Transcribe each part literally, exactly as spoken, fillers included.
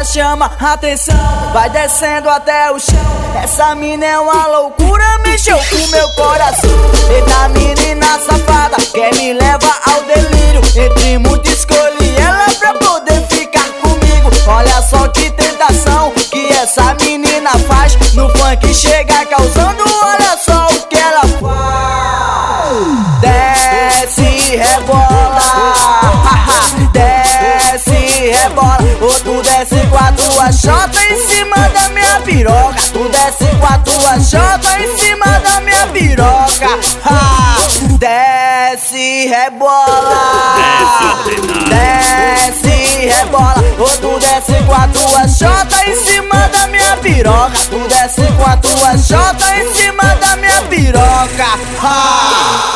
ela chama atenção, vai descendo até o chão. Essa mina é uma loucura, mexeu com meu coração. Eita menina safada, quer me levar ao delírio. Entre muito escolhi ela pra poder ficar comigo. Olha só que tentação que essa menina faz. No funk chega causando, olha só o que ela faz. Desce, rebola, desce, rebola. Ou tu desce com a tua chota em cima da minha piroca. Tu desce com a tua chota em cima da minha piroca. Ha! Desce, rebola, desce, rebola. Ou tu desce com a tua chota em cima da minha piroca. Tu desce com a tua chota em cima da minha piroca. Ha!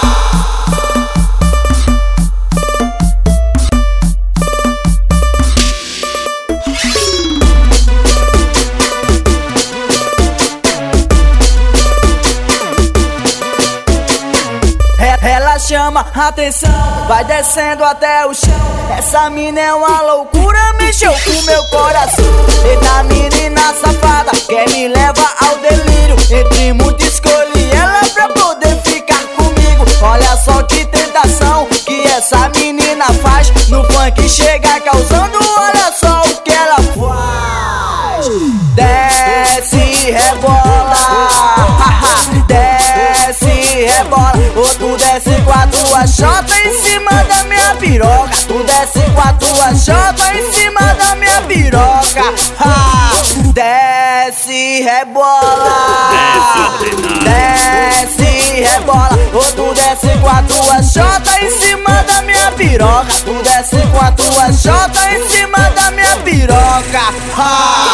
Ela chama atenção, vai descendo até o chão. Essa mina é uma loucura, mexeu com meu coração. Eita menina safada, quer me levar ao delírio. Entre muito escolhi ela pra poder ficar comigo. Olha só que tentação que essa menina faz. No funk chega causando, olha só o que ela faz. Desce, rebola, desce, rebola. Ou tu desce com a tua chota em cima da minha piroca. Tu desce com a tua chota em cima da minha piroca. Ha! Desce, rebola, desce, rebola. Ou tu desce com a tua chota em cima da minha piroca. Tu desce com a tua chota em cima da minha piroca. Ha!